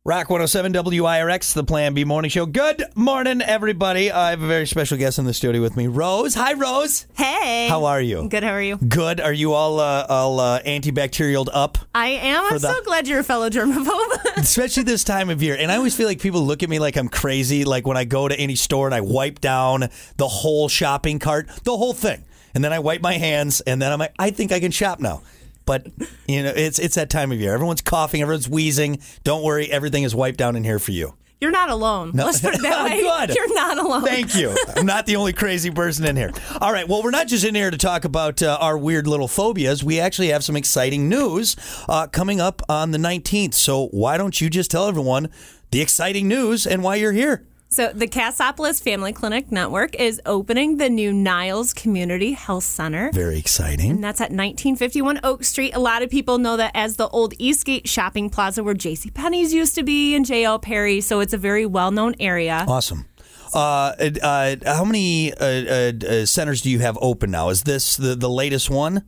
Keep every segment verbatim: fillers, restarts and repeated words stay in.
Rock one oh seven W I R X, the Plan B Morning Show. Good morning, everybody. I have a very special guest in the studio with me, Rose. Hi, Rose. Hey. How are you? Good, how are you? Good. Are you all uh, all uh, antibacterialed up? I am. I'm the... so glad you're a fellow germaphobe. Especially this time of year. And I always feel like people look at me like I'm crazy, like when I go to any store and I wipe down the whole shopping cart, the whole thing. And then I wipe my hands, and then I'm like, I think I can shop now. But, you know, it's it's that time of year. Everyone's coughing. Everyone's wheezing. Don't worry. Everything is wiped down in here for you. You're not alone. No. Let's put it that way. Good. You're not alone. Thank you. I'm not the only crazy person in here. All right. Well, we're not just in here to talk about uh, our weird little phobias. We actually have some exciting news uh, coming up on the nineteenth. So why don't you just tell everyone the exciting news and why you're here? So the Cassopolis Family Clinic Network is opening the new Niles Community Health Center. Very exciting. And that's at nineteen fifty-one Oak Street. A lot of people know that as the old Eastgate Shopping Plaza where JCPenney's used to be and J L Perry. So it's a very well-known area. Awesome. Uh, uh, how many uh, uh, uh, centers do you have open now? Is this the, the latest one?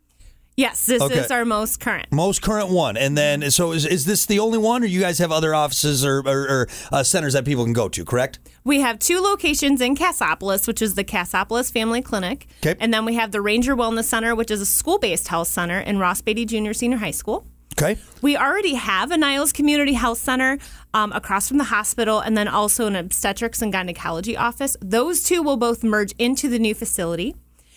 Yes, this Okay. is our most current. Most current one. And then, so is is this the only one, or you guys have other offices or, or, or uh, centers that people can go to, correct? We have two locations in Cassopolis, which is the Cassopolis Family Clinic. Okay. And then we have the Ranger Wellness Center, which is a school-based health center in Ross Beatty Junior Senior High School. Okay. We already have a Niles Community Health Center um, across from the hospital, and then also an obstetrics and gynecology office. Those two will both merge into the new facility.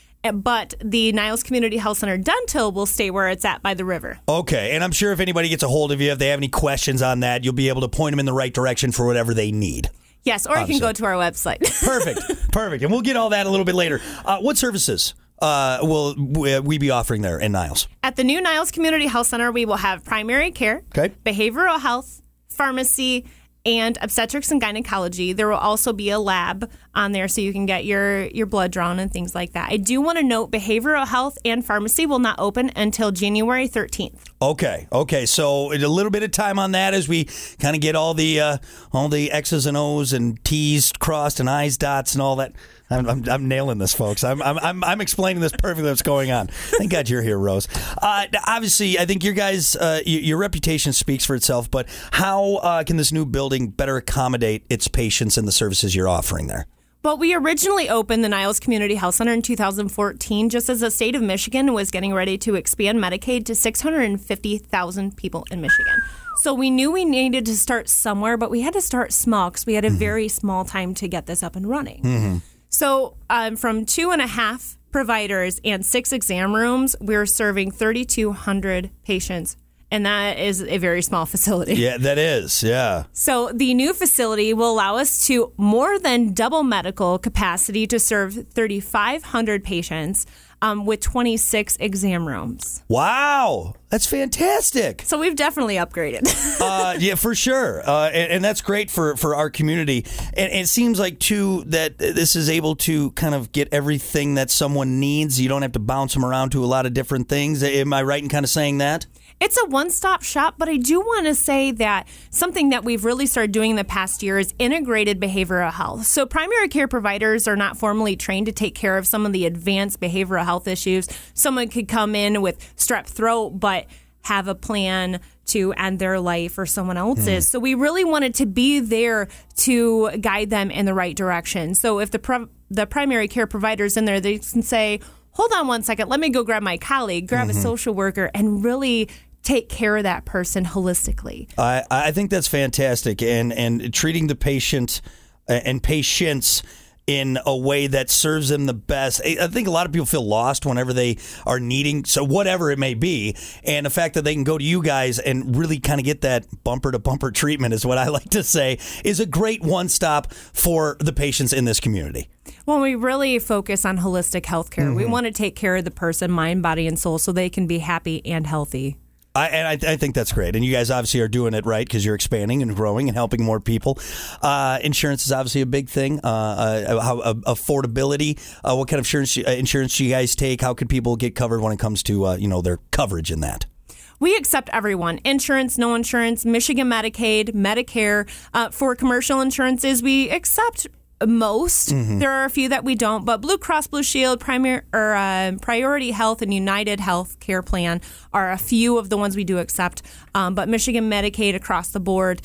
But the Niles Community Health Center Dental will stay where it's at by the river. Okay, and I'm sure if anybody gets a hold of you, if they have any questions on that, you'll be able to point them in the right direction for whatever they need. Yes, or Obviously. you can go to our website. Perfect, perfect. And we'll get all that a little bit later. Uh, what services uh, will we be offering there in Niles? At the new Niles Community Health Center, we will have primary care, Okay. behavioral health, pharmacy, and obstetrics and gynecology. There will also be a lab on there so you can get your, your blood drawn and things like that. I do want to note behavioral health and pharmacy will not open until January thirteenth. Okay, okay. So a little bit of time on that as we kind of get all the uh, all the X's and O's and T's crossed and I's dots and all that. I'm, I'm, I'm nailing this, folks. I'm, I'm I'm I'm explaining this perfectly. What's going on? Thank God you're here, Rose. Uh, obviously, I think your guys, uh, your, your reputation speaks for itself. But how uh, can this new building better accommodate its patients and the services you're offering there? Well, we originally opened the Niles Community Health Center in two thousand fourteen, just as the state of Michigan was getting ready to expand Medicaid to six hundred fifty thousand people in Michigan. So we knew we needed to start somewhere, but we had to start small because we had a mm-hmm. very small time to get this up and running. Mm-hmm. So um, from two and a half providers and six exam rooms, we're serving thirty-two hundred patients. And that is a very small facility. Yeah, that is. Yeah. So the new facility will allow us to more than double medical capacity to serve thirty-five hundred patients um, with twenty-six exam rooms. Wow. That's fantastic. So we've definitely upgraded. uh, yeah, for sure. Uh, and, and that's great for, for our community. And, and it seems like, too, that this is able to kind of get everything that someone needs. You don't have to bounce them around to a lot of different things. Am I right in kind of saying that? It's a one-stop shop, but I do want to say that something that we've really started doing in the past year is integrated behavioral health. So primary care providers are not formally trained to take care of some of the advanced behavioral health issues. Someone could come in with strep throat, but have a plan to end their life or someone else's. Mm. So we really wanted to be there to guide them in the right direction. So if the pro- the primary care provider's in there, they can say, hold on one second, let me go grab my colleague, grab mm-hmm. a social worker, and really take care of that person holistically. I, I think that's fantastic. And, and treating the patient and patients in a way that serves them the best. I think a lot of people feel lost whenever they are needing, so whatever it may be. And the fact that they can go to you guys and really kind of get that bumper to bumper treatment is what I like to say is a great one stop for the patients in this community. Well, we really focus on holistic health care. Mm-hmm. We want to take care of the person, mind, body, and soul, so they can be happy and healthy. I, and I, I think that's great. And you guys obviously are doing it right because you're expanding and growing and helping more people. Uh, insurance is obviously a big thing. Uh, uh, how, uh, affordability. Uh, what kind of insurance, uh, insurance do you guys take? How can people get covered when it comes to uh, you know their coverage in that? We accept everyone. Insurance, no insurance, Michigan Medicaid, Medicare. Uh, for commercial insurances, we accept most. Mm-hmm. There are a few that we don't, but Blue Cross Blue Shield, Primary, or uh, Priority Health, and United Health Care Plan are a few of the ones we do accept. Um, but Michigan Medicaid across the board.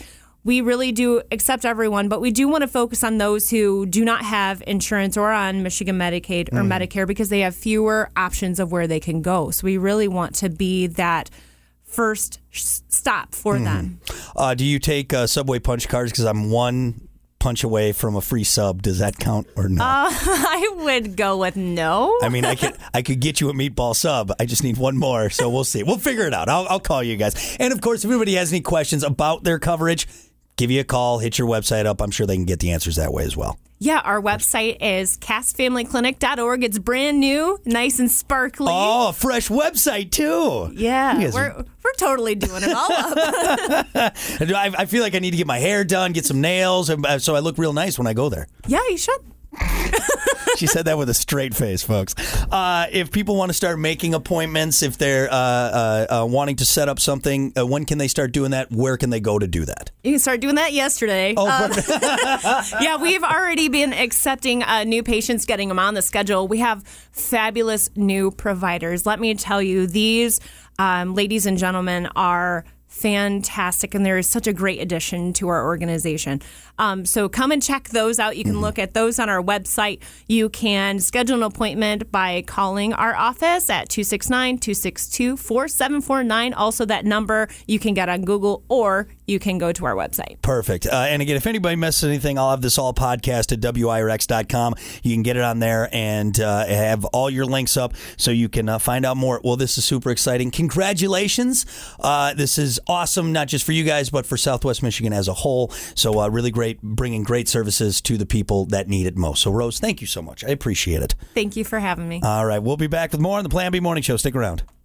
we really do accept everyone, but we do want to focus on those who do not have insurance or on Michigan Medicaid or mm. Medicare because they have fewer options of where they can go. So we really want to be that first stop for mm-hmm. them. Uh, do you take uh, Subway punch cards? Because I'm one punch away from a free sub. Does that count or no? Uh, I would go with no. I mean, I could I could get you a meatball sub. I just need one more, so we'll see. We'll figure it out. I'll, I'll call you guys. And, of course, if anybody has any questions about their coverage, give you a call, hit your website up. I'm sure they can get the answers that way as well. Yeah, our website is cass family clinic dot org. It's brand new, nice and sparkly. Oh, a fresh website, too. Yeah, we're are... we're totally doing it all up. I, I feel like I need to get my hair done, get some nails, so I look real nice when I go there. Yeah, you should. She said that with a straight face, folks. Uh, if people want to start making appointments, if they're uh, uh, uh, wanting to set up something, uh, when can they start doing that? Where can they go to do that? You can start doing that yesterday. Oh, uh, yeah, we've already been accepting uh, new patients, getting them on the schedule. We have fabulous new providers. Let me tell you, these um, ladies and gentlemen are fantastic, and there is such a great addition to our organization. Um, so come and check those out. You can mm-hmm. look at those on our website. You can schedule an appointment by calling our office at two six nine, two six two, four seven four nine. Also, that number you can get on Google, or you can go to our website. Perfect. Uh, and again, if anybody missed anything, I'll have this all podcast at W I R X dot com. You can get it on there and uh, have all your links up so you can uh, find out more. Well, this is super exciting. Congratulations. Uh, this is awesome, not just for you guys, but for Southwest Michigan as a whole. So uh, really great, bringing great services to the people that need it most. So, Rose, thank you so much. I appreciate it. Thank you for having me. All right. We'll be back with more on the Plan B Morning Show. Stick around.